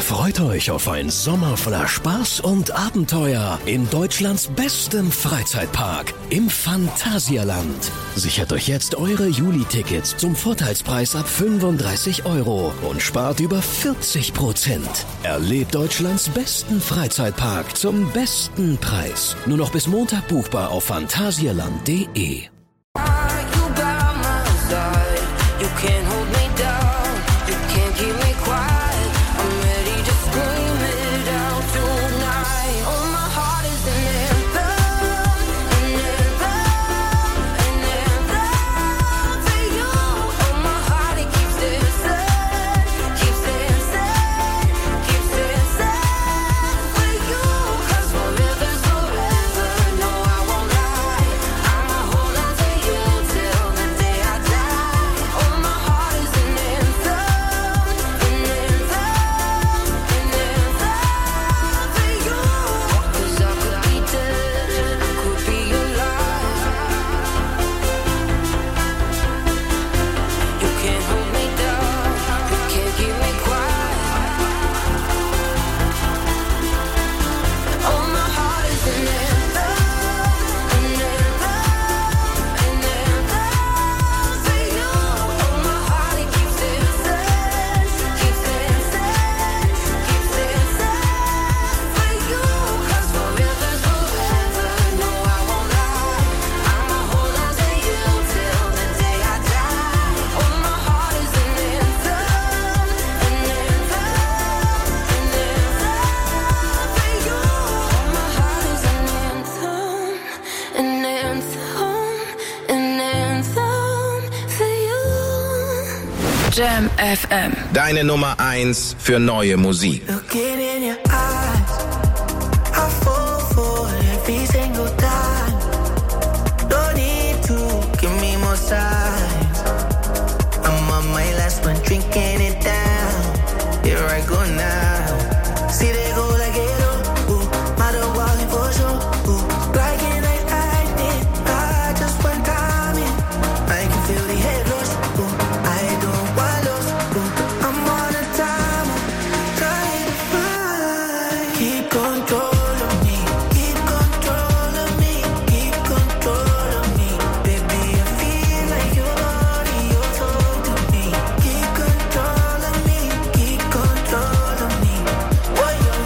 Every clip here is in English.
Freut euch auf ein Sommer voller Spaß und Abenteuer in Deutschlands bestem Freizeitpark, im Phantasialand. Sichert euch jetzt eure Juli-Tickets zum Vorteilspreis ab 35 € und spart über 40%. Erlebt Deutschlands besten Freizeitpark zum besten Preis. Nur noch bis Montag buchbar auf phantasialand.de. Jam FM. Deine Nummer 1 für neue Musik. What you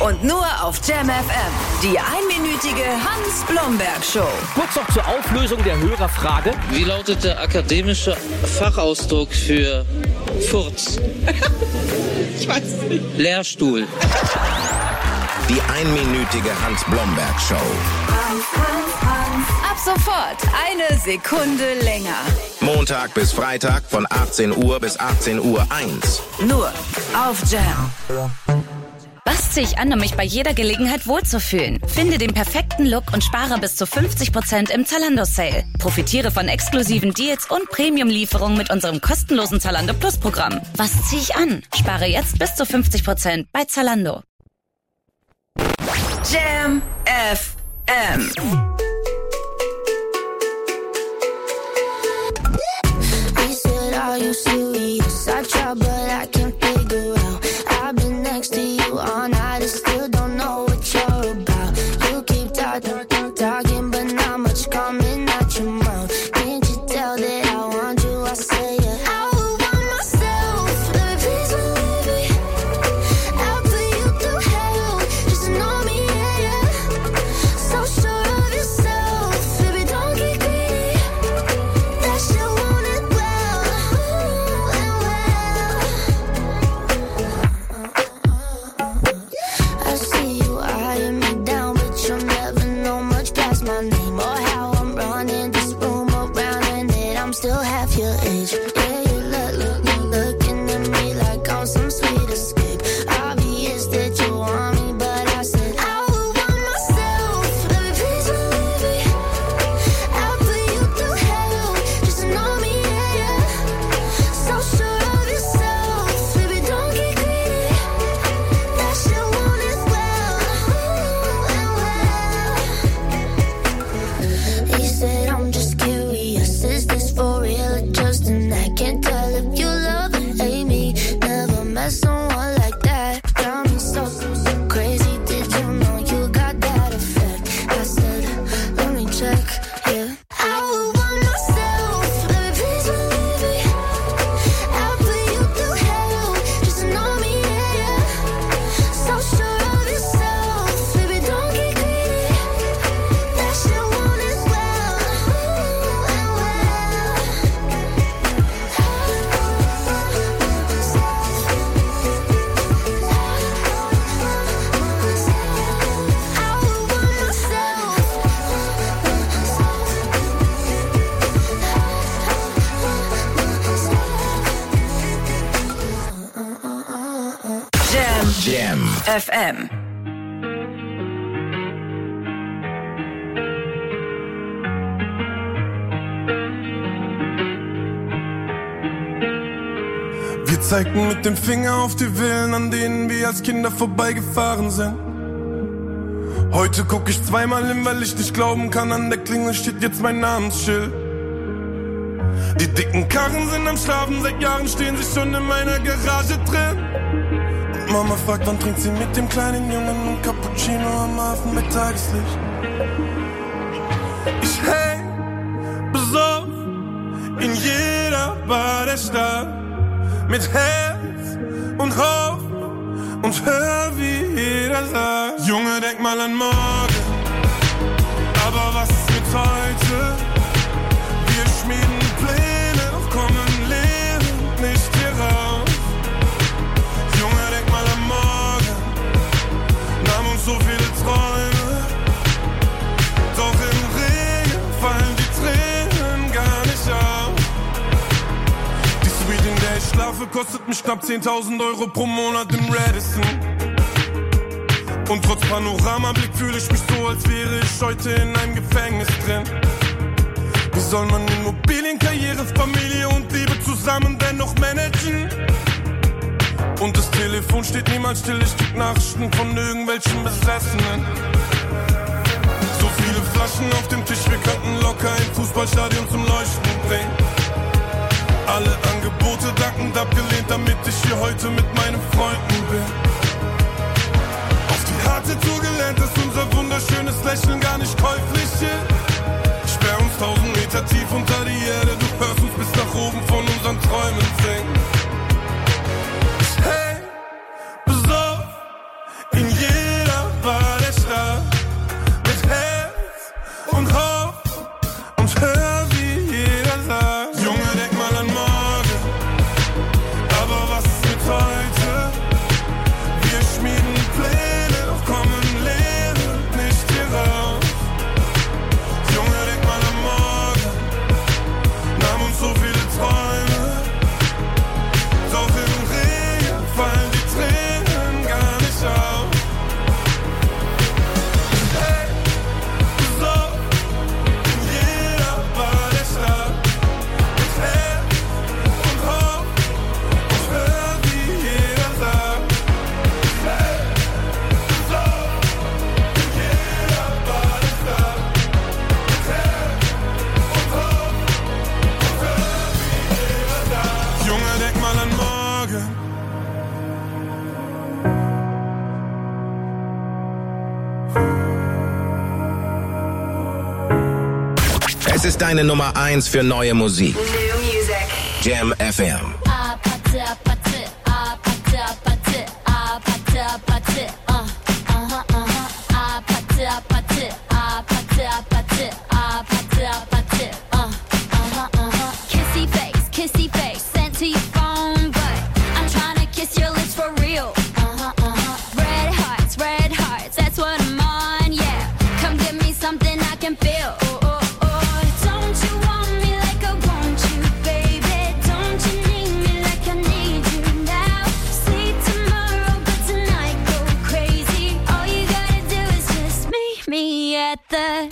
Und nur auf Jam FM. Die einminütige Hans-Blomberg-Show. Kurz noch zur Auflösung der Hörerfrage. Wie lautet der akademische Fachausdruck für Furz? Ich weiß es nicht. Lehrstuhl. Die einminütige Hans-Blomberg-Show. Ab sofort eine Sekunde länger. Montag bis Freitag von 18 Uhr bis 18:01 Uhr. Nur auf Jam. Was ziehe ich an, um mich bei jeder Gelegenheit wohlzufühlen? Finde den perfekten Look und spare bis zu 50% im Zalando-Sale. Profitiere von exklusiven Deals und Premium-Lieferungen mit unserem kostenlosen Zalando Plus-Programm. Was ziehe ich an? Spare jetzt bis zu 50% bei Zalando. Jam FM. Are you serious? I try, but I can't figure out. I've been next to you all night and still don't know what you're about. You keep talking, but not much coming out your mouth. Can't you tell that I want you? I say yeah. I would want myself. Let me please believe me. I'll put you through hell. Just know me, yeah, yeah. So sure of yourself, baby, don't get greedy. That shit want it well. I see you eyeing me down, but you'll never know much past my name or how I'm running this room around and that I'm still half your age. Yeah, you looking at me like I'm some sweet escape. Obvious that you want me, but I said I would want myself. Let me please believe me. I'll put you through hell. Just know me, yeah, yeah. So sure of yourself, baby, don't get greedy. That shit want it well. He said, I'm just curious, is this for real or just an act? Can't tell if you love or hate me. Never met someone like that. Got me so crazy, did you know you got that effect? I said, let me check, yeah. I would want myself, let me please believe me. I'll put you through hell, just know me, yeah, yeah. So sure of yourself, baby, don't get greedy. That shit want it well. I would want myself. Jam Jam. FM. Wir zeigten mit dem Finger auf die Villen, an denen wir als Kinder vorbeigefahren sind. Heute guck ich zweimal hin, weil ich nicht glauben kann, an der Klingel steht jetzt mein Namensschild. Die dicken Karren sind am Schlafen, seit Jahren stehen sie schon in meiner Garage drin. Und Mama fragt, wann trinkt sie mit dem kleinen Jungen ein Cappuccino am Hafen mit Tageslicht. Ich häng besoffen in jeder Bar der Stadt, mit Herz und Hoffnung und hör, wie jeder sagt: Junge, denk mal an morgen, aber was ist mit heute? Wir schmieden Pläne, doch kommen lebend nicht hier raus. Junge, denk mal an morgen, nahmen uns so viele Träume, doch im Regen fallen die Tränen gar nicht auf. Die Suite, in der ich schlafe, kostet mich knapp 10.000 Euro pro Monat im Radisson. Und trotz Panoramablick fühle ich mich so, als wäre ich heute in einem Gefängnis drin. Wie soll man Immobilien, Karriere, Familie und Liebe zusammen dennoch managen? Und das Telefon steht niemals still, ich krieg Nachrichten von irgendwelchen Besessenen. So viele Flaschen auf dem Tisch, wir könnten locker ein Fußballstadion zum Leuchten bringen. Alle Angebote dankend abgelehnt, damit ich hier heute mit meinen Freunden bin. Auf die harte Tour gelernt, dass unser wunderschönes Lächeln gar nicht käuflich ist. Sperr uns 1000 Meter tief unter die Erde, du hörst uns bis nach oben von unseren Träumen singen. Ich häng besoffen in jedem Es ist deine Nummer 1 für neue Musik. New Music. Jam FM. Kissy face, sent to your phone, but I'm trying to kiss your lips for real. Red hearts, that's what I'm on, yeah. Come give me something I can feel. Don't you want me like I want you, baby? Don't you need me like I need you now? Sleep tomorrow, but tonight go crazy. All you gotta do is just meet me at the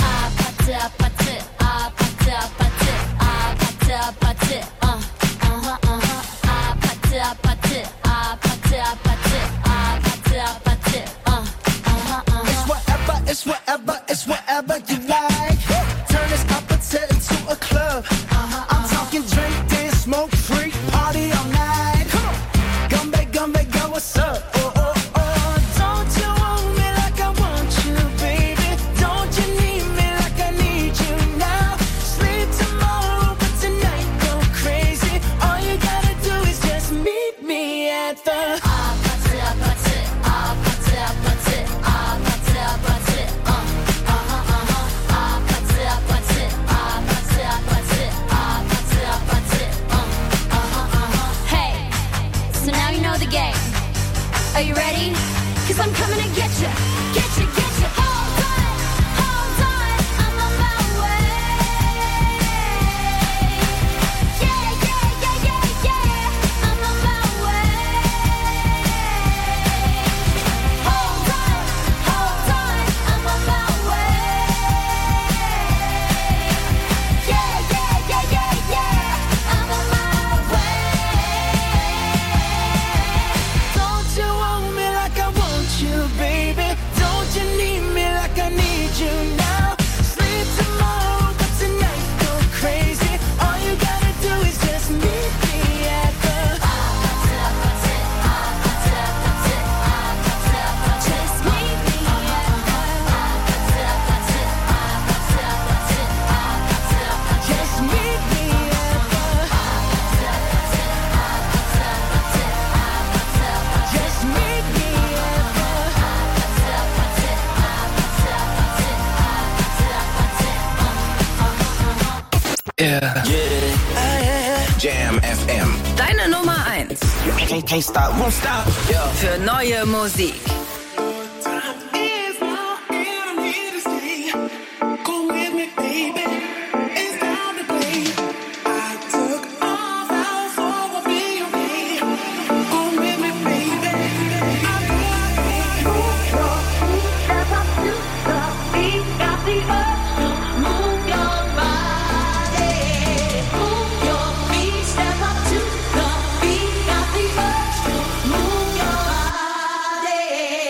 It's whatever you like. Turn this opposite into a club. I'm talking drink, dance, smoke, freak, party all night. Gumbe, girl, what's up? Don't you want me like I want you, baby? Don't you need me like I need you now? Sleep tomorrow, but tonight go crazy. All you gotta do is just meet me at the Are you ready? 'Cause I'm coming to get you. Hold on, I'm on my way. Yeah, I'm on my way. Hold on, I'm on my way. Yeah, I'm on my way. Don't you want me like I want you, baby? Don't you need me like I need you now? Sleep tomorrow, but tonight go crazy. All you gotta do is just meet me at the just meet me at the just meet me at the just meet me Jam FM. Deine Nummer 1 Can't stop, won't stop. für neue Musik. Move your body.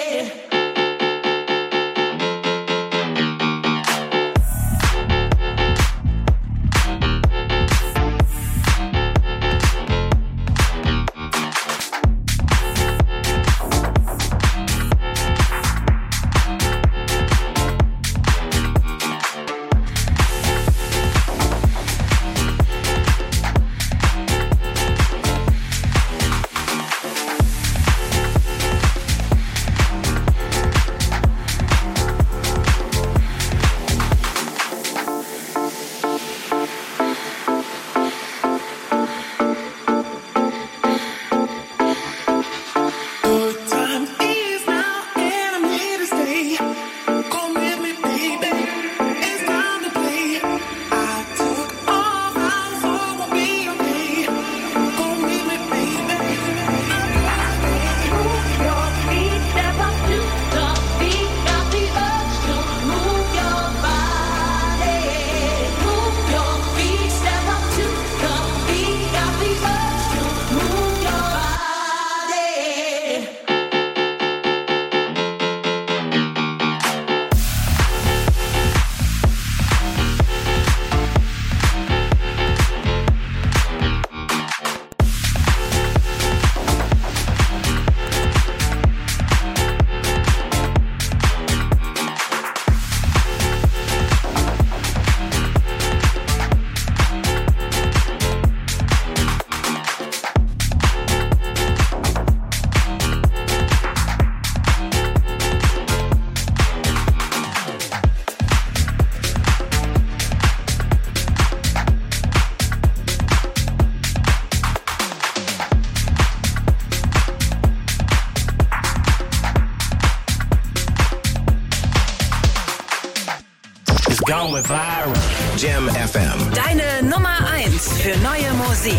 It's going viral. Jam FM. Deine Nummer 1 für neue Musik.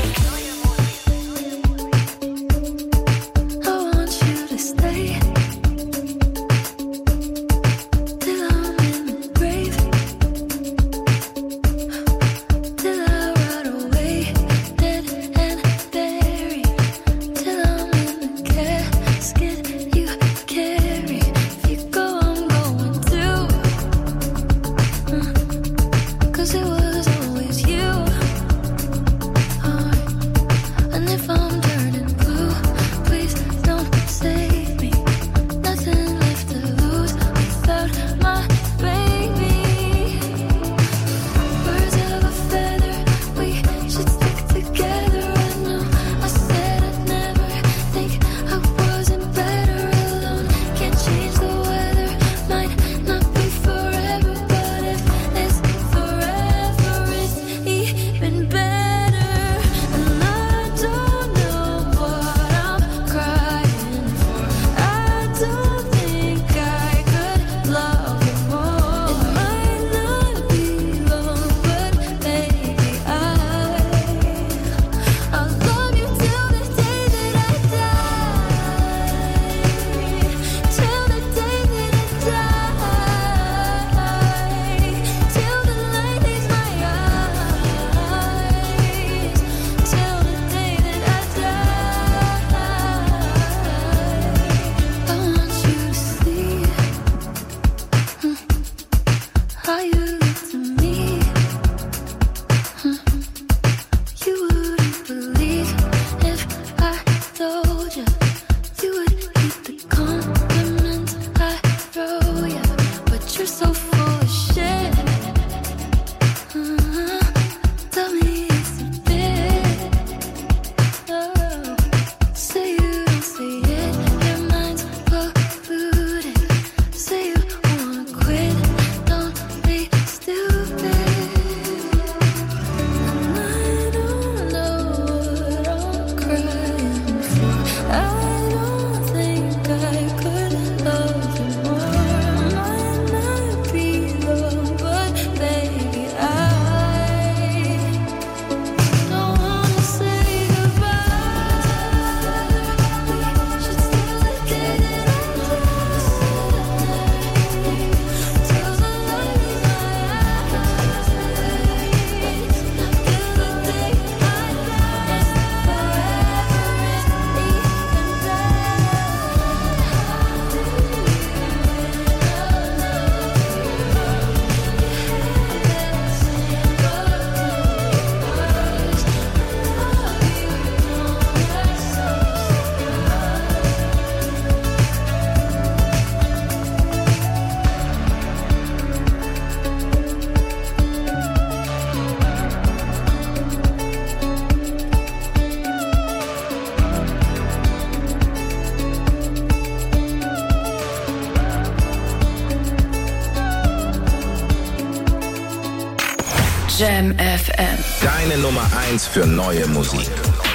Jam FM. Deine Nummer 1 für neue Musik.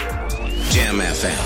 Jam FM.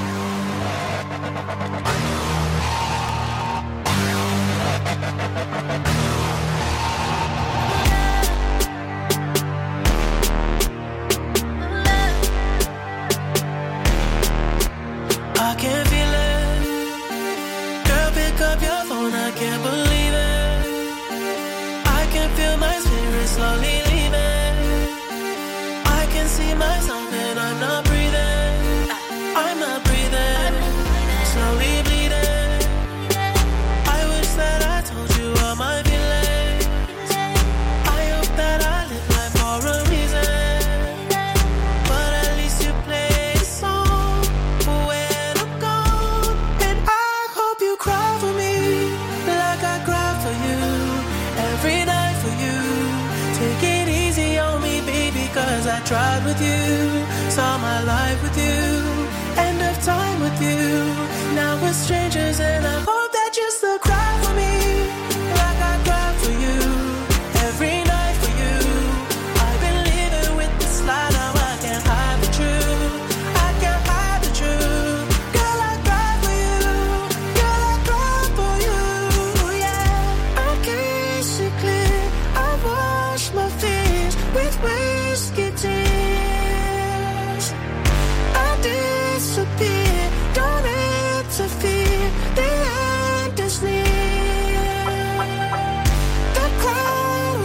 I can feel it. Girl, pick up your phone, I can't believe it. I can feel my spirit slowly leaving. I can see myself and I'm not breathing. I'm not breathing. Slowly bleeding. I wish that I told you all my feelings. I hope that I live life for a reason. But at least you play a song when I'm gone. And I hope you cry for me like I cry for you. Every night for you. Take it easy on me, baby, cause I tried with you. Saw my life with you. End of time with you. Now we're strangers and I hope that you still cry for me like I cry for you. Every night for you. I've been living with this lie, now I can't hide the truth. I can't hide the truth. Girl, I cry for you. Girl, I cry for you. Yeah, I can see clear. I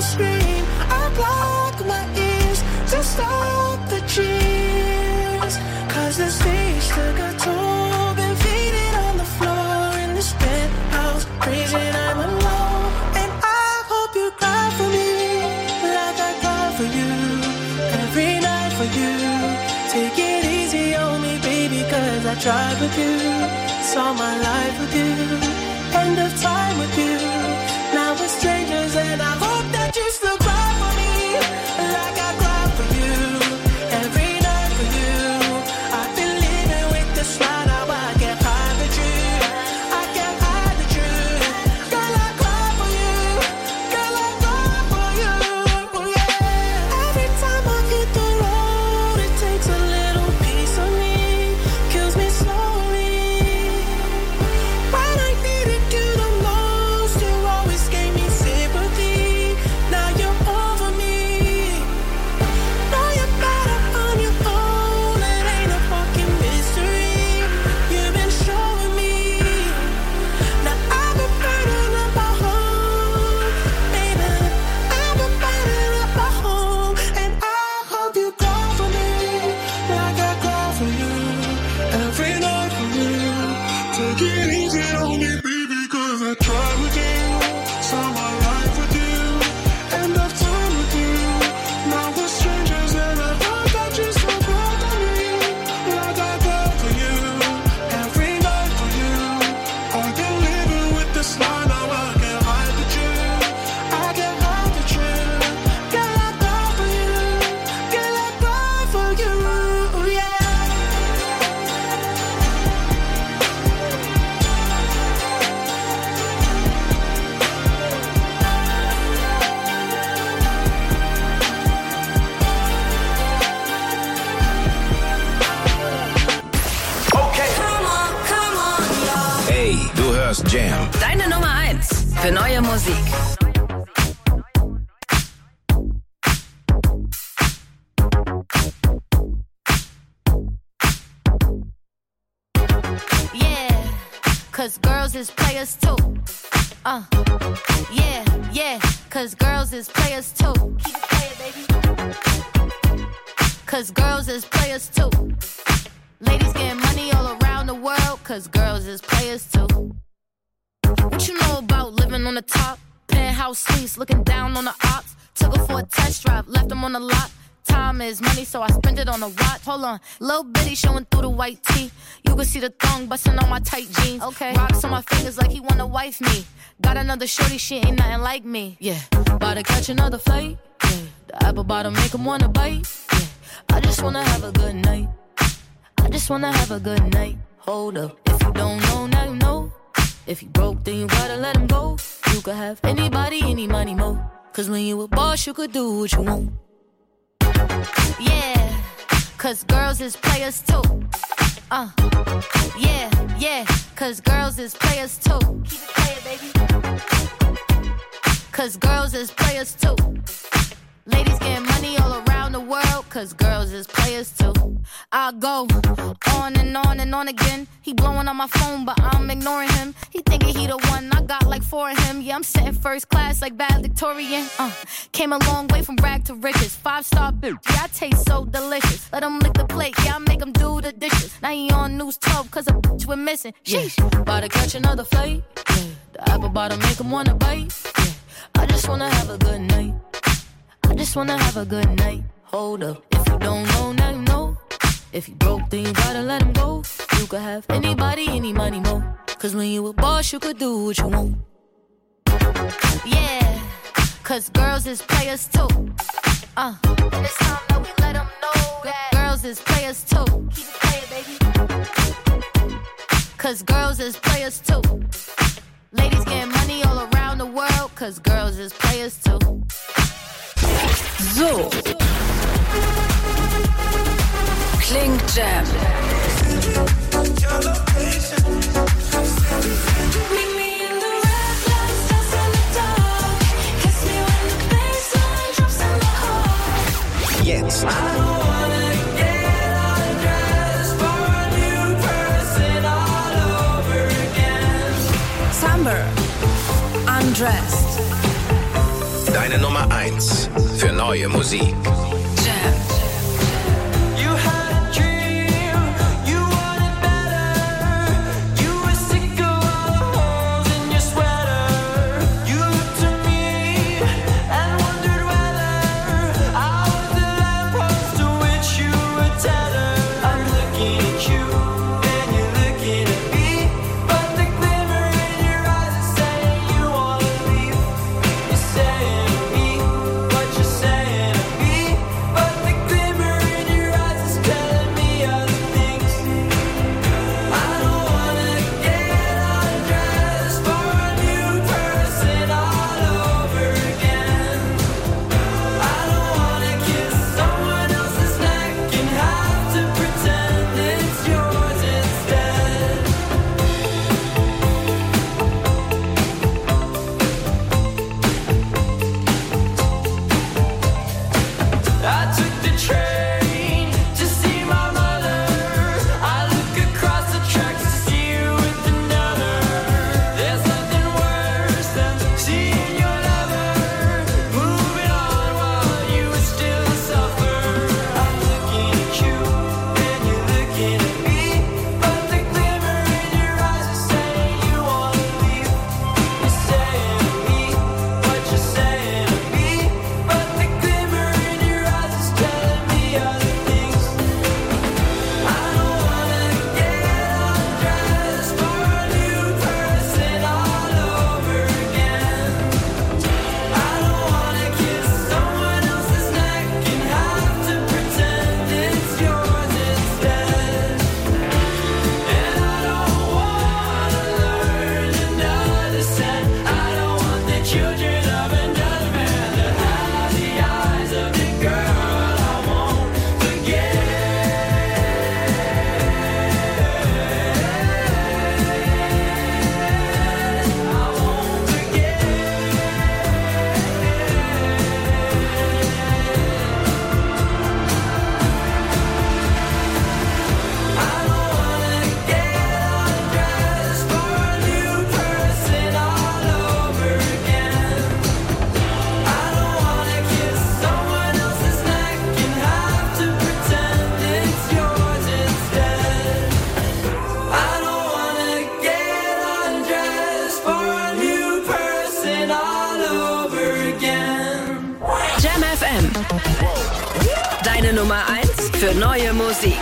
scream. I block my ears to stop the cheers. Cause the stage took a toll. Been faded on the floor in this penthouse. Reason I'm alone. And I hope you cry for me like I cry for you. Every night for you. Take it easy on me, baby, cause I tried with you. Saw my life with you. End of time with you. Now we're strangers and I hope that you still cry for me like I cry for you. Every night for you. I've been living with this lie, now I can't hide the truth. I can't hide the truth. Girl, I cry for you. Girl, I cry for you. Yeah. Every time I hit the road, it takes a little piece of me. Kills me slowly. When I needed you the most, you always gave me sympathy. Now you're over me. Know you're better on your own. It ain't a fucking mystery. You've been showing me. Now I've been burning up my home, baby. I've been burning up my home, and I hope you cry for me like I cry for you. Every night for you. Take it easy on me, baby, cause I tried with you. Saw my life with you. End of time with you. Now we're strangers and I hope that you still cry for me like I cry for you. Every night for you. I've been living with this lie, now I can't hide the truth. I can't hide the truth. Girl, I cry for you. Girl, I cry for you. Yeah. Hey, du hörst Jam. Deine Nummer 1 für neue Musik. Yeah, cause girls is players too. Yeah, cause girls is players too. Keep it playing, baby. Cause girls is players too. Ladies getting money all around the world, cause girls is players too. What you know about living on the top? Penthouse suites, looking down on the ops. Took her for a test drive, left them on the lot. Time is money, so I spend it on a watch. Hold on, little bitty showing through the white tee. You can see the thong busting on my tight jeans. Okay, rocks on my fingers like he wanna wife me. Got another shorty, she ain't nothing like me. Yeah, about to catch another flight. Yeah, the apple bottom make him wanna bite. Yeah, I just wanna have a good night. I just wanna have a good night. Hold up, if you don't know, now you know. If you broke, then you gotta let him go. You could have anybody, any money, mo. Cause when you a boss, you could do what you want. Yeah, cause girls is players too. Yeah, cause girls is players too. Keep it playing, baby. Cause girls is players too. Ladies getting money all around the world, cause girls is players too. I go on and on and on again. He blowing on my phone, but I'm ignoring him. He thinking he the one, I got like 4 of him. Yeah, I'm sitting first class like valedictorian. Came a long way from rag to riches. 5-star bitch, yeah, I taste so delicious. Let him lick the plate, yeah, I make him do the dishes. Now he on news 12, cause a bitch we're missing. Sheesh, about to catch another flight. Yeah, the apple bottom make him wanna bite. Yeah, I just wanna have a good night. I just wanna have a good night. Hold up, if you don't know, now you know. If you broke, then you gotta let him go. You could have anybody, any money, mo. Cause when you a boss, you could do what you want. Yeah, cause girls is players too. And it's time that we let them know that girls is players too. Keep it playing, baby. Cause girls is players too. Ladies getting money all around the world, cause girls is players too. So klingt Jam. Jetzt. Summer, Undressed. Deine Nummer 1 für neue Musik. Deine Nummer 1 für neue Musik.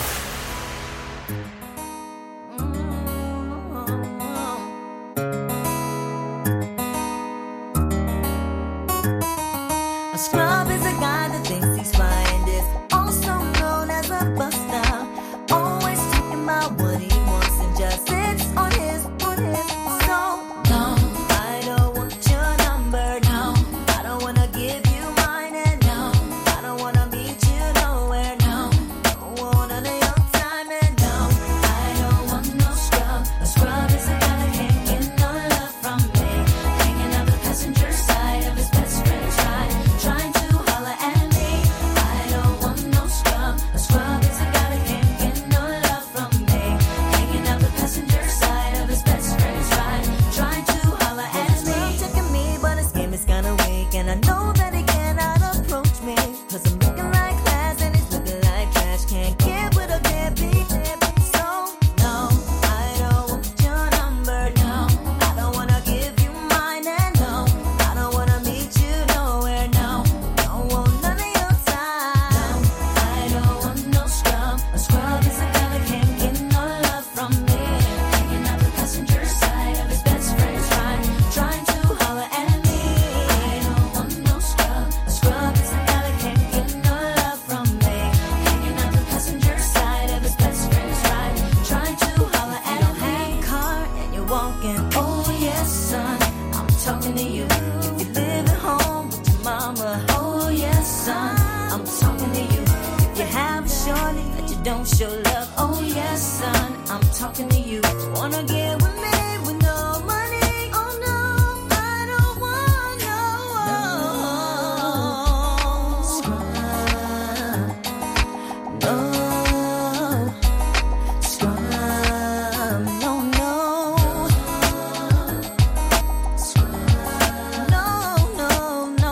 A scrub is a guy that thinks he's fine, is also known as a buster. Always talking about what he wants and just sits on his so no, I don't want your number, no. I don't wanna give you mine, and no, I don't wanna meet you nowhere, no. Don't want none of your time, and no, I don't want no scrub. A scrub is a guy that can't get no love from me, hanging out the passenger side of his best friend's ride, trying to holler at me. I don't want no scrub. A scrub is a guy that can't get no love from me, hanging out the passenger side of his best friend's ride, trying to holler at me. Checking me, but his game is kinda weak, and I know that he cannot approach me, 'cause I'm looking like class and he's looking like trash. Can't get with a deadbeat. So no, I don't want your number, no. I don't wanna give you mine, and no, I don't wanna meet you nowhere, no. Don't want none of your time. No, I don't want no scrub. A scrub is a guy that can't get no love from me, hanging out the passenger side of his best friend's ride, trying to holler at me. I don't want no scrub. A scrub is a guy that can't get no love from me, hanging out the passenger side of his best friend's ride, trying to holler at me. Have a car and you're walking, oh yes son, I'm talking to you. If you live at home with your mama, oh yes son, I'm talking to you. If you have a shorty that you don't show love, oh yes son, I'm talking to you. Wanna get with me with no money? Oh no, I don't want no scrub. No scrub, no, no scrub, no, no, no.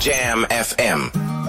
Jam FM.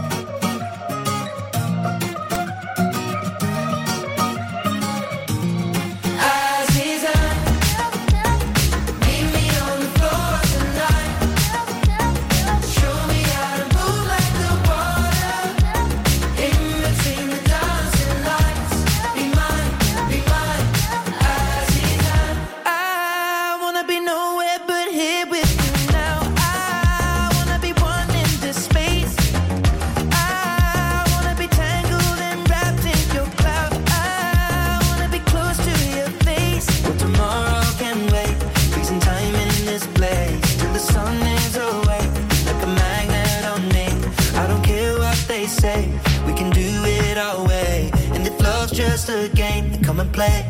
Just a game, come and play.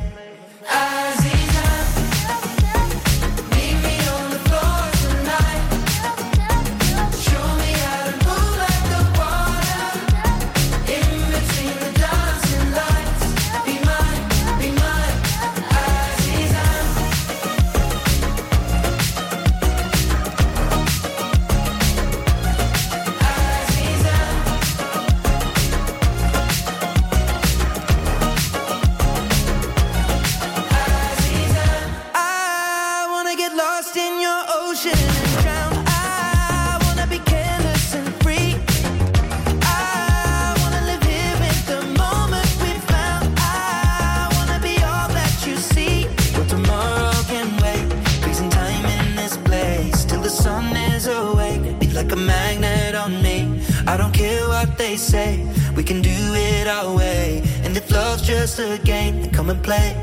Say we can do it our way, and if love's just a game, then come and play.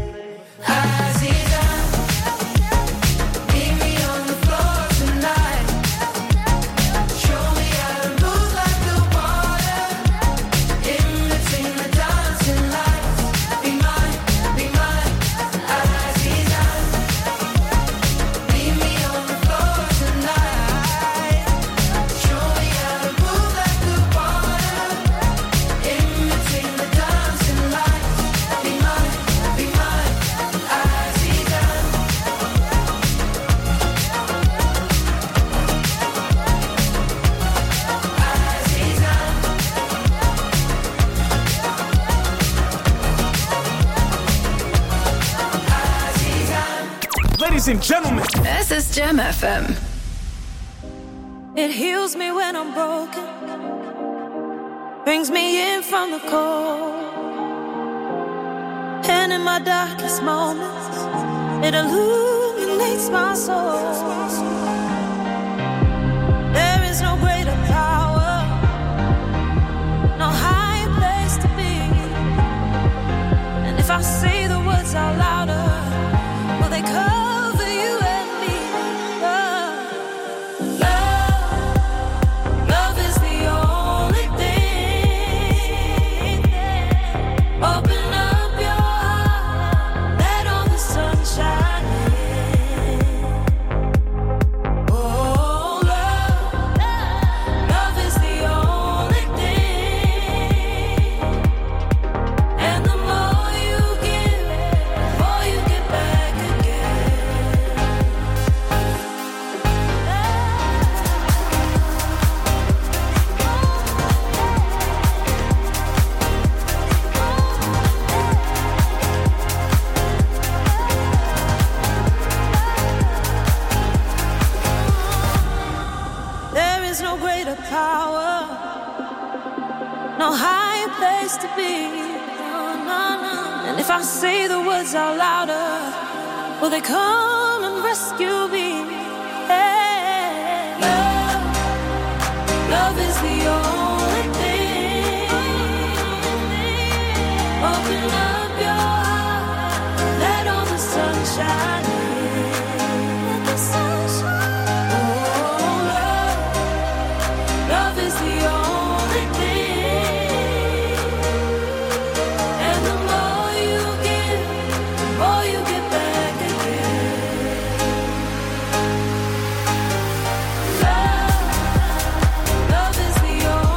Ladies and gentlemen, this is Jam FM. It heals me when I'm broken, brings me in from the cold, and in my darkest moments, it illuminates my soul. There is no greater power, no higher place to be, and if I say the words out louder, will they come? I say the words out louder, will they come and rescue me? Hey. Love is the only thing. Open up your heart, let all the sun shine in. Let the sun shine. Oh, love is the only thing. And the more you give, the more you get back again. Love is the only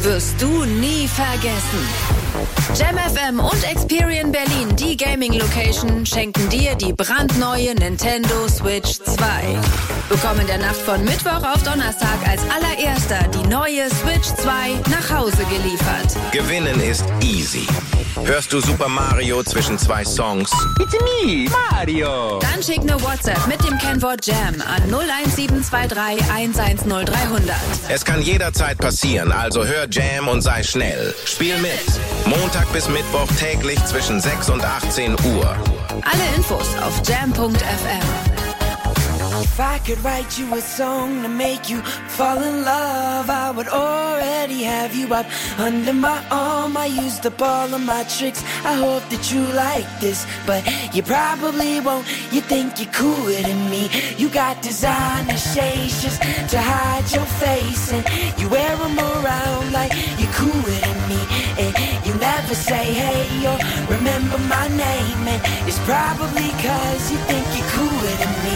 wirst du nie vergessen. Jam FM und Experian Berlin, die Gaming-Location, schenken dir die brandneue Nintendo Switch 2. Bekomm in der Nacht von Mittwoch auf Donnerstag als allererster die neue Switch 2 nach Hause geliefert. Gewinnen ist easy. Hörst du Super Mario zwischen zwei Songs? It's me, Mario. Dann schick eine WhatsApp mit dem Kennwort Jam an 01723 110 300. Es kann jederzeit passieren, also hör Jam und sei schnell. Spiel mit. Montag bis Mittwoch täglich zwischen 6 und 18 Uhr. Alle Infos auf jam.fm. If I could write you a song to make you fall in love, I would already have you up under my arm. I used up all of my tricks, I hope that you like this, but you probably won't. You think you're cooler than me. You got designer shades just to hide your face, and you wear them around like you're cooler than me. And you never say hey or remember my name, and it's probably 'cause you think you're cooler than me.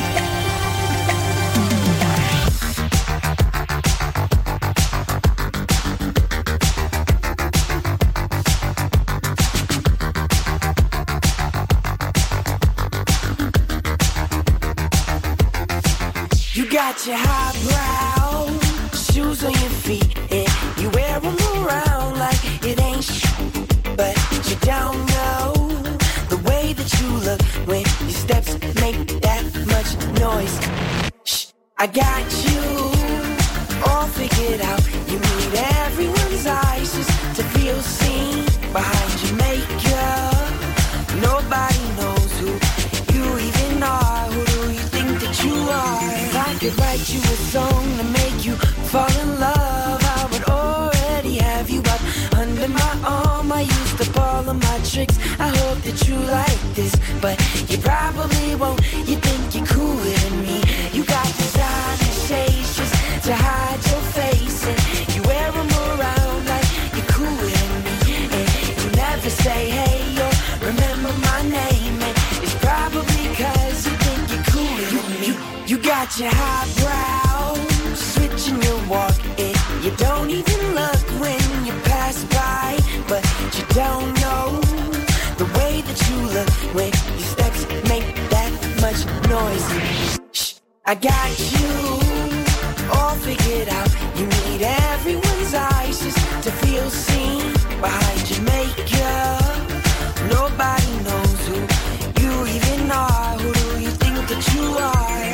You got your highbrow shoes on your feet, and you wear them around like it ain't but you don't know the way that you look when your steps make that much noise. Shh, I got you all figured out. You need everyone's eyes just to feel seen behind your makeup. Nobody knows who you even are. Who do you think that you are? If I could write you a song to make you fall in love, I would already have you up under my arm. I used up all of my tricks, I hope that you like this, but you probably won't. You think you're cooler than me. You got designer shades just to hide your face, and you wear them around like you're cooler than me. And you never say hey or remember my name, and it's probably 'cause you think you're cooler than me. You got your highbrow switching your walk, and you don't even look when you pass by, but you don't know the way that you look when your steps make that much noise. Shh, I got you all figured out. You need everyone's eyes just to feel seen behind your makeup. Nobody knows who you even are. Who do you think that you are?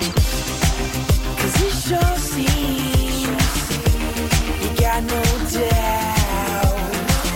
'Cause it sure seems you got no doubt,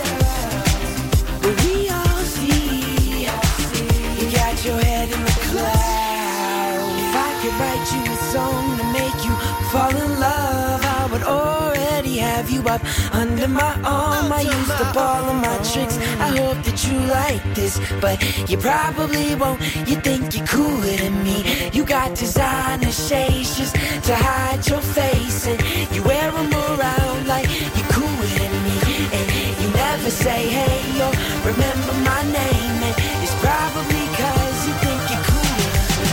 but we all see you got your head in the clouds. If I could write you a song to make you fall in love, I would already have you up under my arm. I used up all of my tricks, I hope that you like this, but you probably won't. You think you're cooler than me. You got designer shades just to hide your face, and you wear them around like you're cooler than me. And you never say hey or remember my name, and it's probably 'cause you think you're cooler.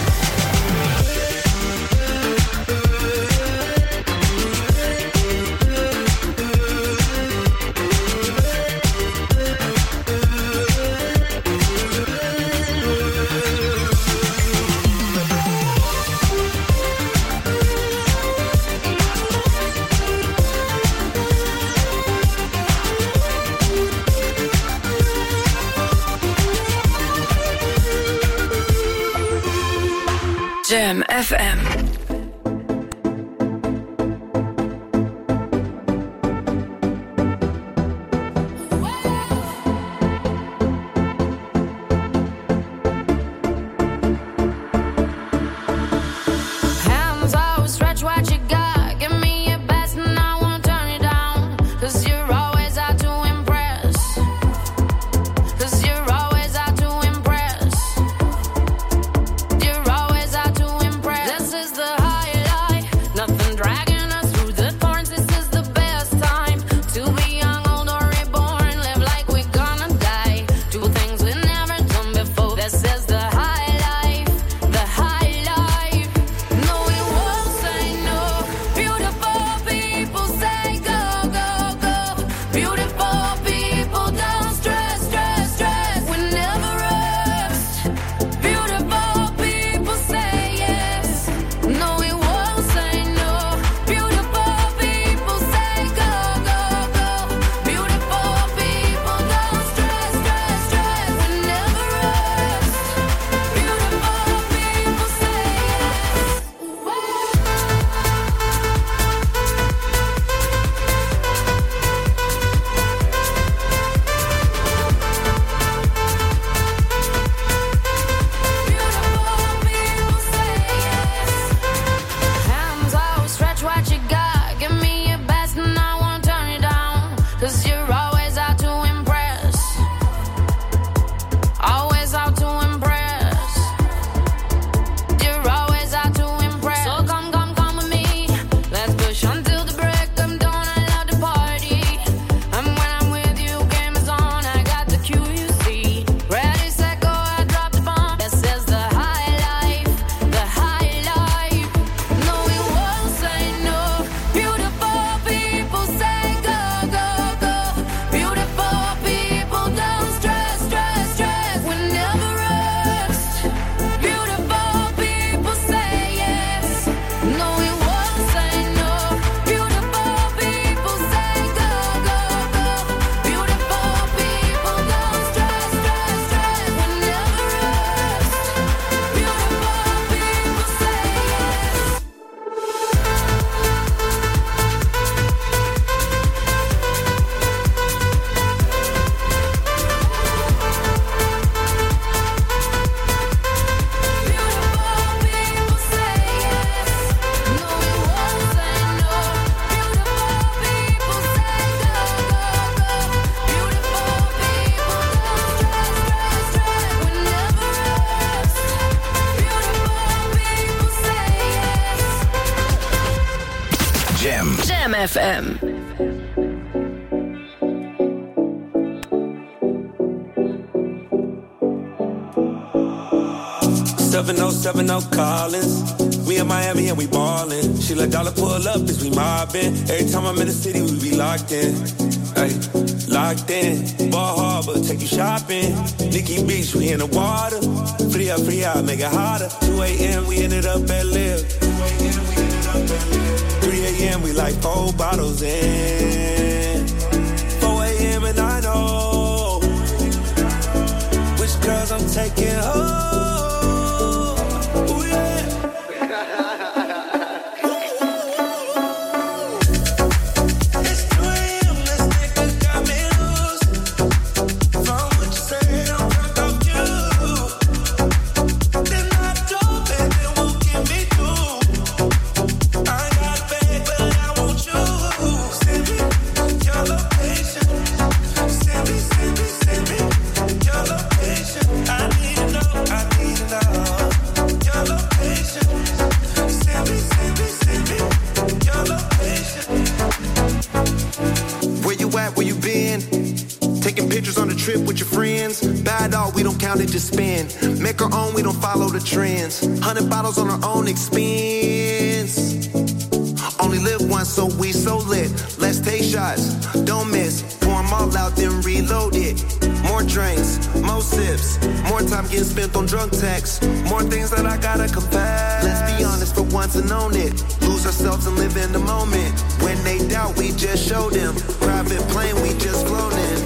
Jam FM. Hands out, stretch what you got. Give me your best and I won't turn you down. 'Cause you're always out to impress. 'Cause you're always out to impress. You're always out to impress. This is Beautiful people don't stress, stress, stress. We never rest. Beautiful people say yes. No, we won't say no. Beautiful people say go, go, go. Beautiful people don't stress, stress, stress. We never rest. Beautiful people say yes. Hands out, stretch what you got. Give me your best and I won't turn you down. 'Cause you're always out to impress. Always out to impress. You're always out to impress. So come, come, come with me. Let's push until the break of dawn. I love the party. And when I'm with you, game is on. I got the cue, you see. Ready, set, go, I drop the bomb. This is the high life, the high life. No, we won't say no. Beautiful people say go, go, go. Beautiful people don't stress, stress, stress. We never rest. Beautiful people say yes. No, we won't say no. Beautiful people say go, go, go. Beautiful people don't stress, stress, stress. We never rest. Beautiful people say yes. Jam. Jam FM. Collins. We in Miami and we ballin'. She let dollar pull up as we mobbin'. Every time I'm in the city, we be locked in. Ay, locked in. Ball Harbor, take you shopping. Nikki Beach, we in the water. Free up, make it hotter. 2 a.m. we ended up at Live. 3 a.m. we like 4 bottles in. 4 a.m. and I know which girls I'm taking home. Just spend, make our own, we don't follow the trends. 100 bottles on our own expense. Only live once, so we so lit. Let's take shots, don't miss. Pour them all out, then reload it. More drinks, more sips. More time getting spent on drunk texts. More things that I gotta confess. Let's be honest for once and own it. Lose ourselves and live in the moment. When they doubt, we just show them. Private plane, we just flown in.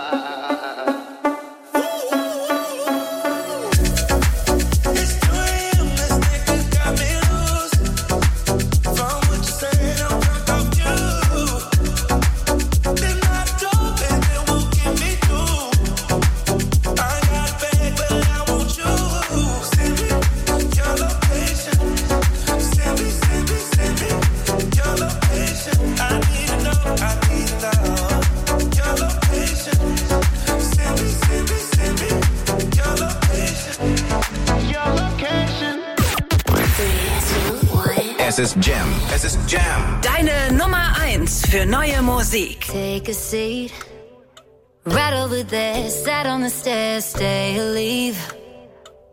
Es ist Jam. Es ist Jam. Deine Nummer 1 für neue Musik. Take a seat, right over there, sat on the stairs, stay or leave.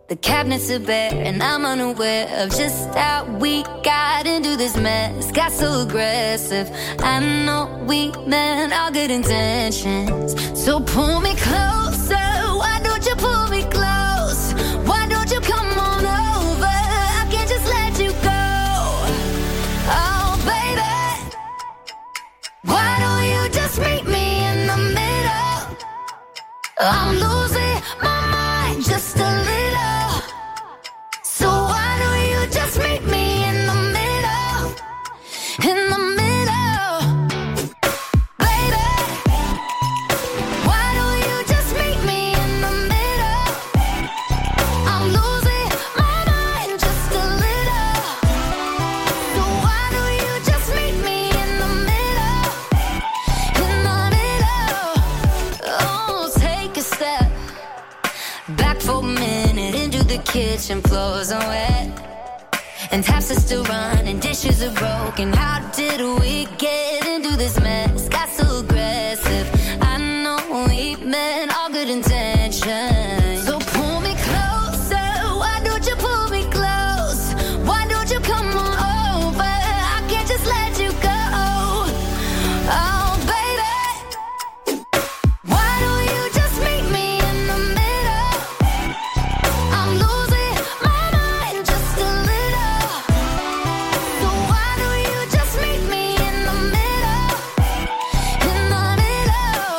The cabinets are bare and I'm unaware of just how we got into this mess. Got so aggressive. I know we meant all good intentions. So pull me closer. Why don't you pull me close? Why don't you come on over? I can't just let you go. Oh, baby. Why don't you just meet me in the middle? I'm losing my mind just a little. So why don't you just meet me in the middle? In the middle, baby. Why don't you just meet me in the middle? I'm losing my mind just a little. So why don't you just meet me in the middle? In the middle. Oh, take a step back for a minute into the kitchen, floors are wet and taps are still running, dishes are broken. How did we get into this mess? Got so aggressive. I know we meant all good intentions. So pull me closer. Why don't you pull me close? Why don't you come on over? I can't just let you go. Oh, baby. Why don't you just meet me in the middle? I'm losing my mind just a little. So why don't you just meet me in the middle? In the middle.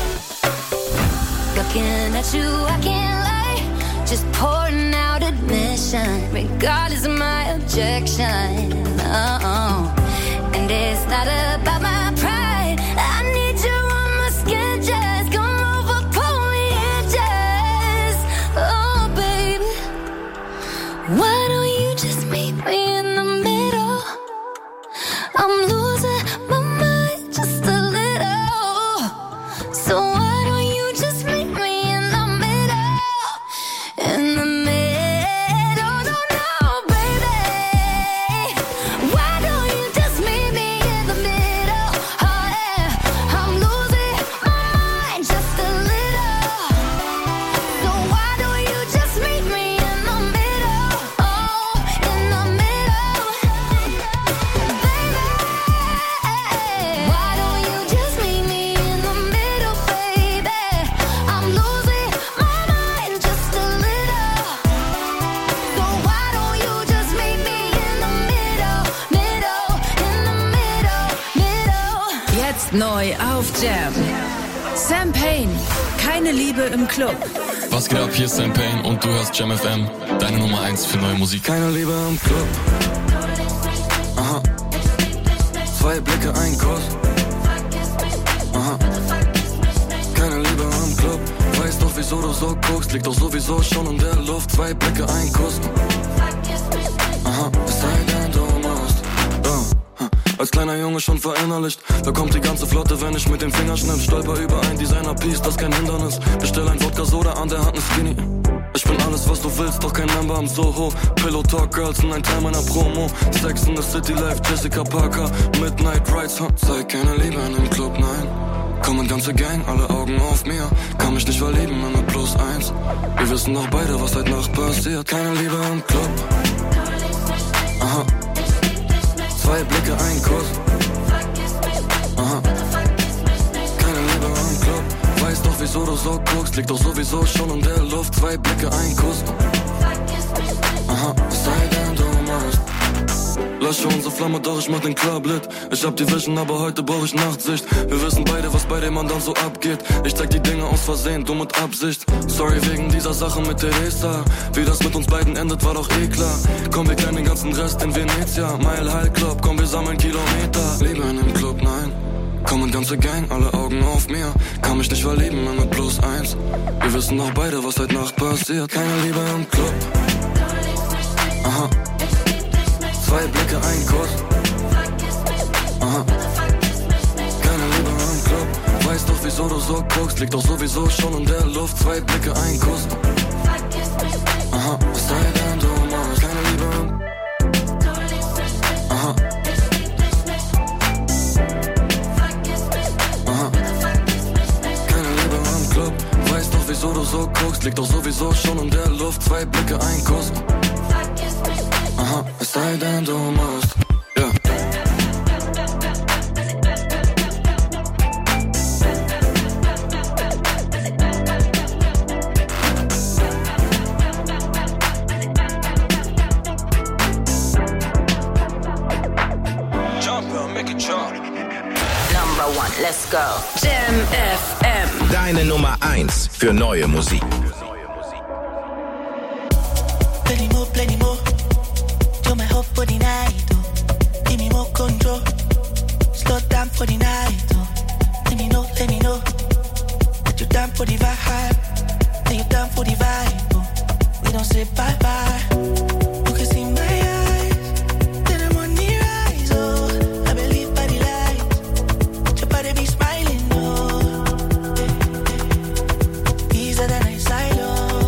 Looking at you, I can't lie. Just pouring out admission, regardless of my objection. Oh, and it's not about my pride. I need you on my skin, just come over, pull me in, just. Oh, baby. Why don't you just meet me in the middle? I'm losing my mind just a little. So why don't you just meet me in the middle? In the middle, no, baby. Why don't you just meet me in the middle? Oh, yeah. I'm losing my mind just a little. So why don't you just meet me in the middle? Oh, in the middle, baby. Why don't you just meet me in the middle, baby? I'm losing my mind just a little. So why don't you just meet me in the middle, in the middle. Jetzt neu auf Jam. Sam Payne, keine Liebe im Club. Was geht ab, hier ist Sam Payne und du hörst Jam FM, deine Nummer 1 für neue Musik. Keine Liebe im Club. Aha. 2 Blicke, ein Kuss. Aha. Keine Liebe im Club. Weiß doch, wieso du so guckst. Liegt doch sowieso schon in der Luft. 2 Blicke, ein Kuss. Aha. Es sei denn, du musst. Als kleiner Junge schon verinnerlicht. Da kommt die ganze Flotte, wenn ich mit dem Finger schnipp. Stolper über ein Designer-Piece, das kein Hindernis. Bestell ein Wodka-Soda, an der Hand ne Skinny. Ich bin alles, was du willst, doch kein Member am Soho. Pillow Talk Girls sind ein Teil meiner Promo. Sex in the City Life, Jessica Parker. Midnight Rides, zeig keine Liebe in dem Club, nein. Kommen ganze Gang, alle Augen auf mir. Kann mich nicht verlieben, immer plus 1. Wir wissen doch beide, was heute Nacht passiert. Keine Liebe im Club. Aha. 2 Blicke, ein Kuss. Aha. Keine Liebe im Club. Weiß doch, wieso du so guckst. Liegt doch sowieso schon in der Luft. 2 Blicke, ein Kuss. Aha. Es sei denn, du musst. Lösche unsere Flamme, doch ich mach den Club lit. Ich hab die Vision, aber heute brauch ich Nachtsicht. Wir wissen beide, was bei dem anderen so abgeht. Ich zeig die Dinge aus Versehen, du mit Absicht. Sorry wegen dieser Sache mit Teresa. Wie das mit uns beiden endet, war doch eh klar. Komm, wir kennen den ganzen Rest in Venezia. Mile High Club, komm, wir sammeln Kilometer. Liebe in dem Club, nein. Kommen ganze Gang, alle Augen auf mir. Kann mich nicht verlieben, immer mit plus 1. Wir wissen doch beide, was heute Nacht passiert. Keine Liebe im Club. Aha. 2 Blicke, ein Kuss. Aha. Keine Liebe im Club. Weiß doch, wieso du so guckst. Liegt doch sowieso schon in der Luft. 2 Blicke, ein Kuss. Aha. Es sei denn, du musst. Keine Liebe im Aha. Aha. Keine Liebe im Club. Weiß doch, wieso wieso du so guckst, liegt doch sowieso schon in der Luft. 2 Blicke, ein Kuss. Aha, es sei denn, du musst. Ja. Number 1, let's go. Jam FM. Deine Nummer 1 für neue Musik. Plenty more. You're my hope for the night, oh. Give me more control. Slow down for the night, oh. Let me know. That you're down for the vibe. That you're down for the vibe, oh. We don't say bye-bye. You can see my eyes. Then I'm on the rise, oh. I believe by the light. Your body be smiling, oh. Easier than I silo.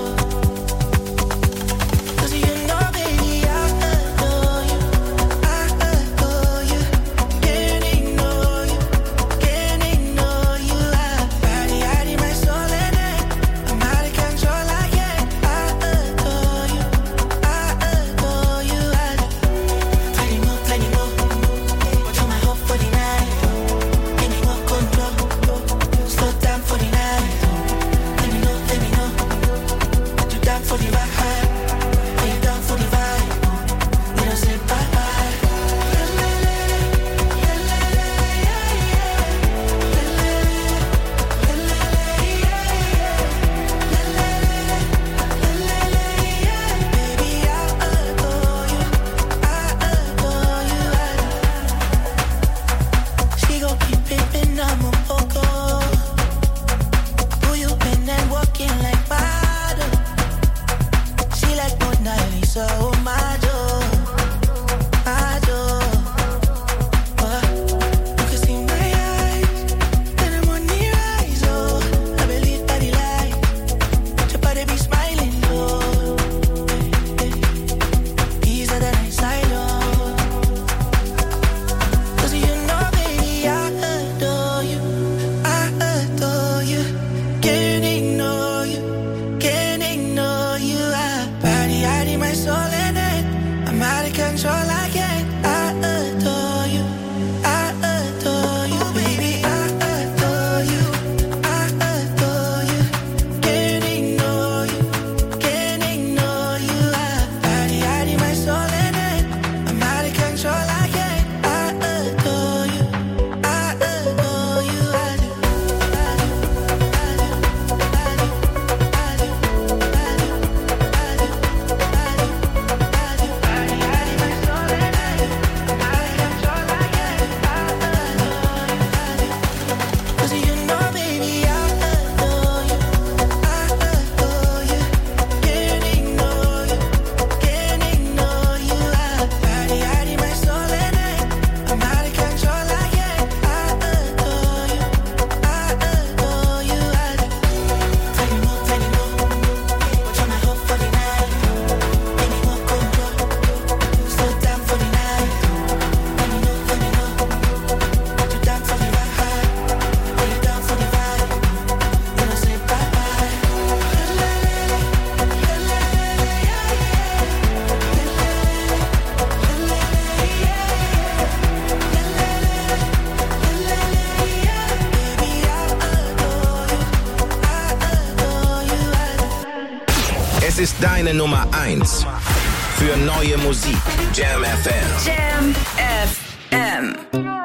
Es ist deine Nummer 1 für neue Musik. Jam FM. Jam FM.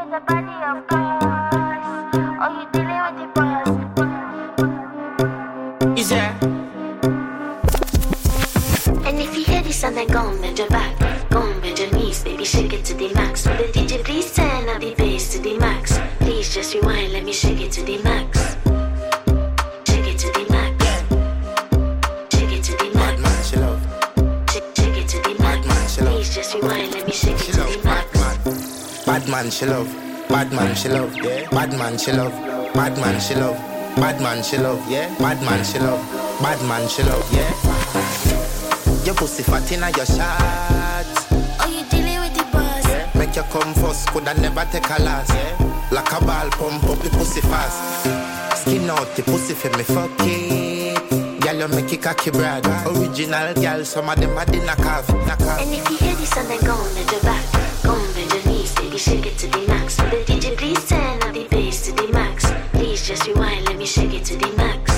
And if you hear this sound, then go and bend your back. Go and bend your knees, baby, shake it to the max. Will the DJ please turn up the bass to the max? Please just rewind, let me shake it to the max. Shake it to the max. Shake it to the max. Shake it to the max. Please just rewind, let me shake it to the max. Bad man, she love. Bad man, she love. Bad man, she love. Bad man, she love. Bad man, she love. Bad man, she love. Bad man, she love. Your pussy fat inna your shot. Oh, you dealing with the boss? Make you come first, coulda never take a last. Like a ball pump up the pussy fast. Skin out the pussy for me fuck it. Girl, you make it cocky brag. Original girl, some of them are the knockoff. And if you hear this song, then go on bend your back. Go on bend your knees, baby, shake it to the max. Will the DJ please turn up the bass to the max? Please just rewind, let me shake it to the max.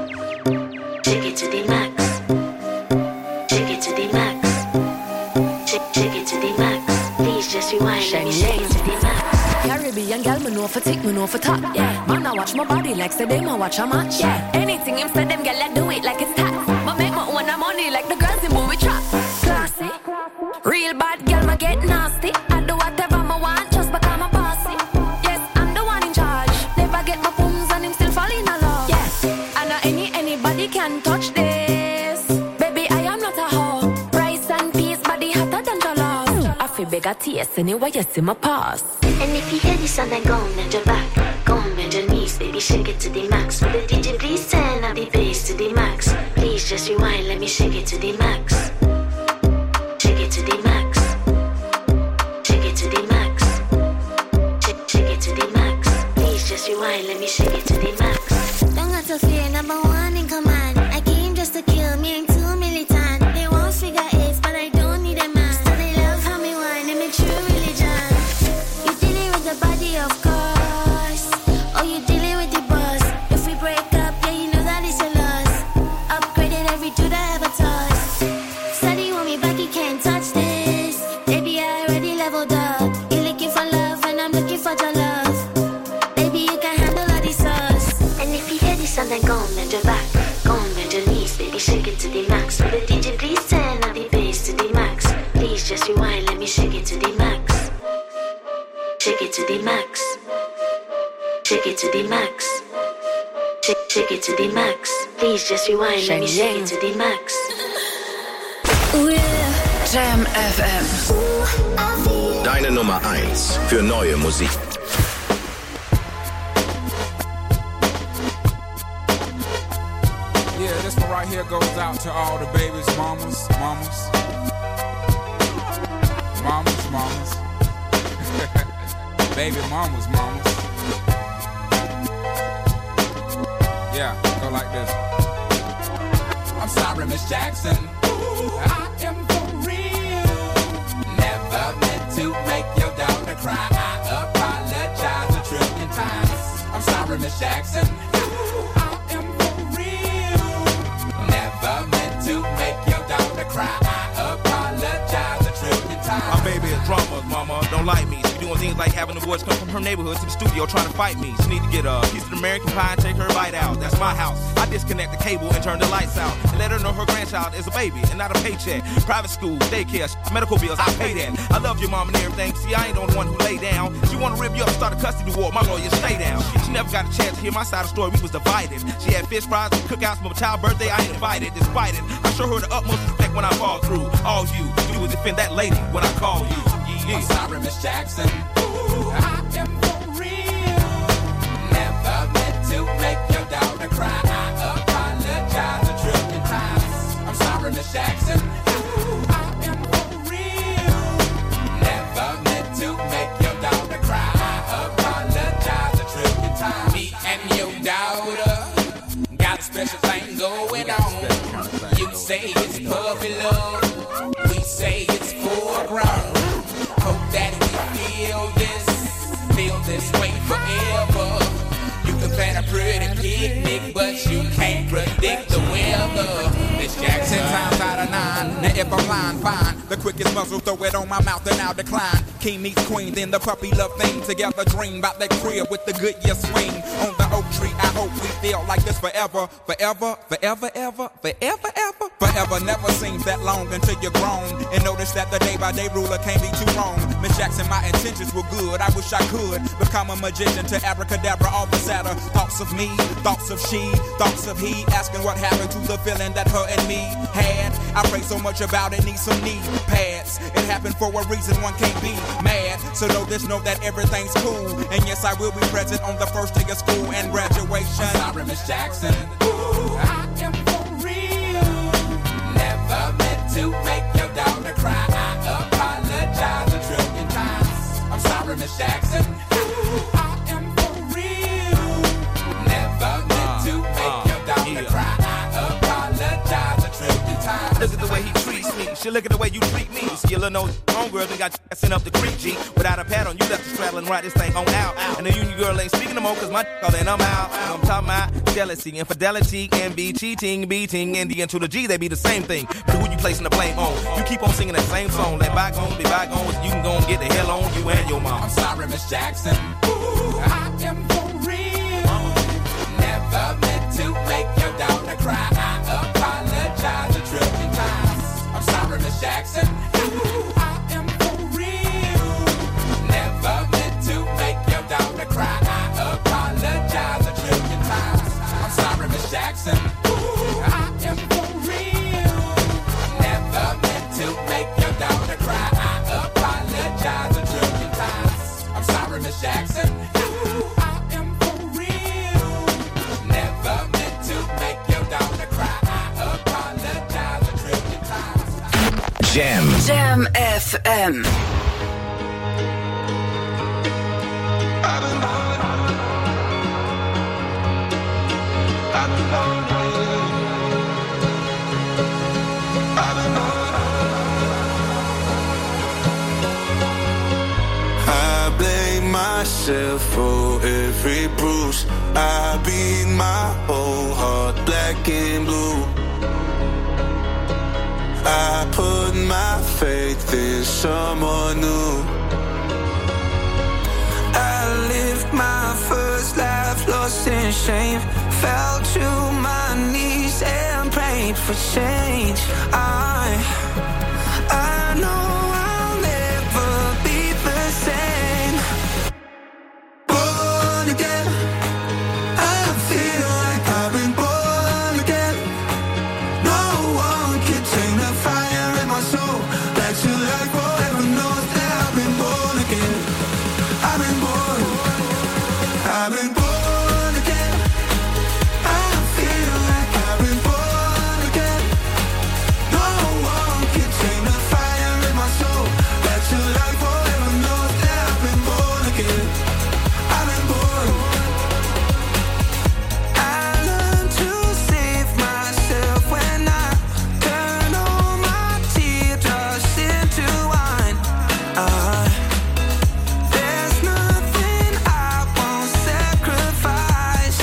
Shake it to the max. Shake it to the max. Shake it to the max. Please just rewind, let me shake it to the max. Caribbean girl, me know for tick, me know for top. Yeah, man, I watch my body like say them, I watch a match. Yeah, anything him say them, girl, I do it like it's tax. But make my own money like the girls in movie trap. Classy, real bad girl, me get nasty. I do whatever I want, just because I'm bossy. Yes, I'm the one in charge. Never get my pums and him still falling in love. Yes, I know anybody can touch this. Baby, I am not a hoe. Rice and peas, body hotter than jollof. I feel bigger taste anyway, you see my pass. And if you hear this song, then go on bend your back. Go on bend your knees, baby, shake it to the max. Will the DJ please turn up the bass to the max? Please just rewind, let me shake it to the max. Shake it to the max. Shake it to the max. Shake it to the max. Please just rewind, let me shake it to the max. Don't got to fear, number one in command. I came just to kill, me ain't too militant. They won't figure eights, but I don't need a man. So they love how me whine and me true religion. You dealing with the body, of course. Oh, you dealing with the boss. If we break up, yeah, you know that it's a loss. Upgraded every dude I ever touched. Study want me back, you can't touch this. Baby, I already leveled up. You looking for love and I'm looking for your love. Baby, you can handle all these sauce. And if you hear this song, then go on bend your back. Go on bend your knees, baby, shake it to the max. Will the DJ please turn up the bass to the max? Please just rewind, let me shake it to the max. Shake it to the max. Shake it to the max. Shake it to the max. Please just rewind, let me shake it to the max. Jam FM. Deine Nummer 1 für neue Musik. Yeah, this one right here goes out to all the babies, mamas. Baby mamas. Yeah, go like this. I'm sorry, Miss Jackson. I am for real. Never meant to make your daughter cry. I apologize a trillion times. I'm sorry, Miss Jackson. I am for real. Never meant to make your daughter cry. I apologize a trillion times. My baby is drama, mama. Don't like me. She doing things like having the boys come from her neighborhood to the studio trying to fight me. She need to get a piece of American pie and take her bite out. That's my house. I disconnect the cable and turn the lights out and let her know her grandchild is a baby and not a paycheck. Private school, daycare, medical bills, I pay that. I love your mom and everything. See, I ain't the only one who lay down. She wanna rip you up and start a custody war. My lawyer, stay down. She never got a chance to hear my side of the story. We was divided. She had fish fries and cookouts for my child's birthday. I ain't invited. Despite it, I show her the utmost respect when I fall through. All you would defend that lady when I call you. I'm sorry, Miss Jackson. I am for real. Never meant to make your daughter cry. I apologize a trillion times. I'm sorry, Miss Jackson. I am for real. Never meant to make your daughter cry. I apologize a trillion times. Me and your daughter got a special thing going on. You say it's puppy love. We say it's foreground. Hope that we feel this way forever. You can plan a pretty picnic, but you can't predict the weather. Miss Jackson, 10 times out of 9. Now if I'm lying, fine. The quickest muzzle, throw it on my mouth and I'll decline. King meets queen, then the puppy love thing. Together dream about that crib with the good year swing. On the oak tree, I hope we feel like this forever. Forever, forever, ever, forever, ever. Forever never seems that long until you're grown. And notice that the day-by-day ruler can't be too wrong. Miss Jackson, my intentions were good. I wish I could become a magician to abracadabra all the sadder. Thoughts of me, thoughts of she, thoughts of he. Asking what happened to the feeling that her and me had. I pray so much about it, need some knee pads. It happened for a reason, one can't be mad. So know this, know that everything's cool. And yes, I will be present on the first day of school and graduation. I'm sorry, Miss Jackson. Ooh, I am for real. Never meant to make your daughter cry. I apologize a trillion times. I'm sorry, Miss Jackson. Ooh, I am for real. Never meant to make your daughter cry. I apologize. shit, look at the way you treat me. You see your little nose homegirl and got you sent up the creek, G. Without a pad on, you left the straddle and ride this thing on out. And the union girl ain't speaking no more, cause my all in, I'm out. And I'm talking about jealousy, infidelity, envy, cheating, beating, and the N to the G, they be the same thing. But who you placing the blame on? You keep on singing that same song. Let bygones be bygones, you can go and get the hell on you and your mom. I'm sorry, Miss Jackson. Ooh, I am for real. Never meant to make your daughter cry. I apologize a trillion times. I'm sorry, Miss Jackson. Ooh, I am for real. Never meant to make your daughter cry. I apologize a trillion times. I'm sorry, Miss Jackson. Ooh, I am for real. Never meant to make your daughter cry. I apologize a trillion times. I'm sorry, Miss Jackson. Ooh, I am for real. Never meant to make your daughter cry. I apologize a trillion times. Jam FM. I blame myself for every bruise. I beat my whole heart black and blue. I put my faith in someone new. I lived my first life lost in shame. Fell to my knees and prayed for change. I know I'll never be the same. Born again, I feel like I've been born again. No one can tame the fire in my soul. Back to life forever knows that I've been born again. I've been born again. I feel like I've been born again. No one can tame the fire in my soul. Back to life forever knows that I've been born again. I've been born. I learned to save myself when I turn all my teardrops into wine. There's nothing I won't sacrifice.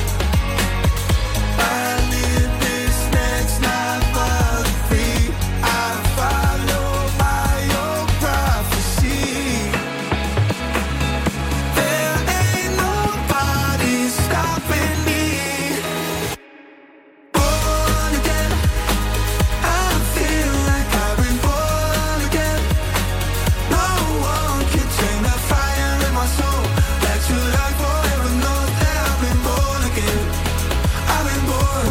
I live this next life for free. I follow by your prophecy. There ain't nobody stopping me. Born again, I feel like I've been born again. No one can tame the fire in my soul. Back to life forever knows that I've been born again. I've been born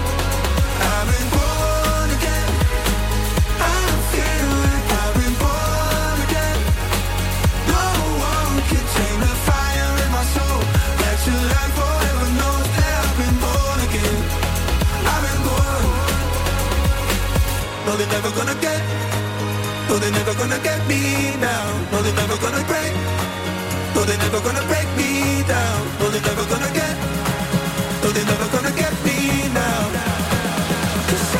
again. I feel like I've been born again. No one can tame the fire in my soul. Back to life forever knows that I've been born again. I've been born. No, they're never gonna get. No, they're never gonna get me now. No, they're never gonna break. No, they're never gonna break me down. No, they're never gonna get. No, they're never gonna get me now. 'Cause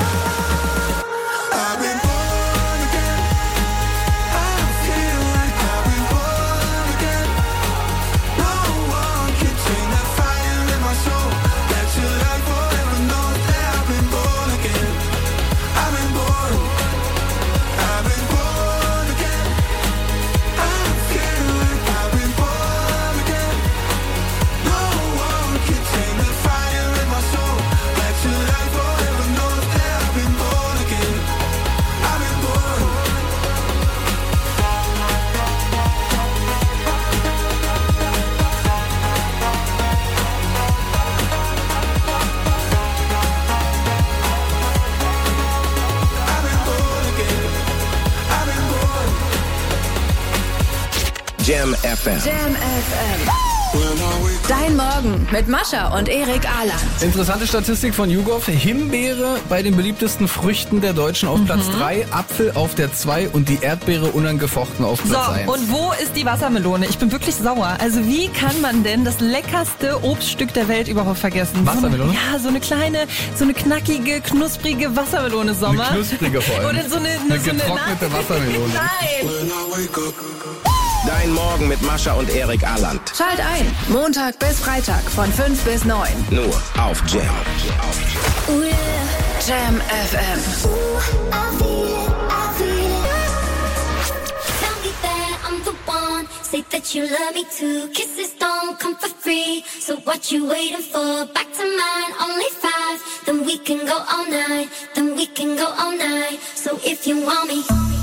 I've been born again. I feel like I've been born again. No one can tame the fire in my soul. Back to life forever knows that I've been born again. I've been born again. I feel like I've been born again. No one can tame the fire in my soul. Back to life forever knows that I've been born again. I've been born. I've been born again. I've been born. Jam FM. Jam FM. Dein Morgen mit Mascha und Erik Ahland. Interessante Statistik von YouGov. Himbeere bei den beliebtesten Früchten der Deutschen auf Platz 3, Apfel auf der 2 und die Erdbeere unangefochten auf Platz 1. So, und wo ist die Wassermelone? Ich bin wirklich sauer. Also wie kann man denn das leckerste Obststück der Welt überhaupt vergessen? Wassermelone? So eine kleine, so eine knackige, knusprige Wassermelone, Sommer. Eine knusprige vor allem. Oder so eine getrocknete Wassermelone. Nein! Dein Morgen mit Mascha und Erik Ahland. Schalt ein. Montag bis Freitag von 5 bis 9. Nur auf Jam. Oh yeah. Jam FM. Tell me that I'm the one. Say that you love me too. Kisses don't come for free. So what you waiting for? Back to mine, only 5. Then we can go all night. Then we can go all night. So if you want me.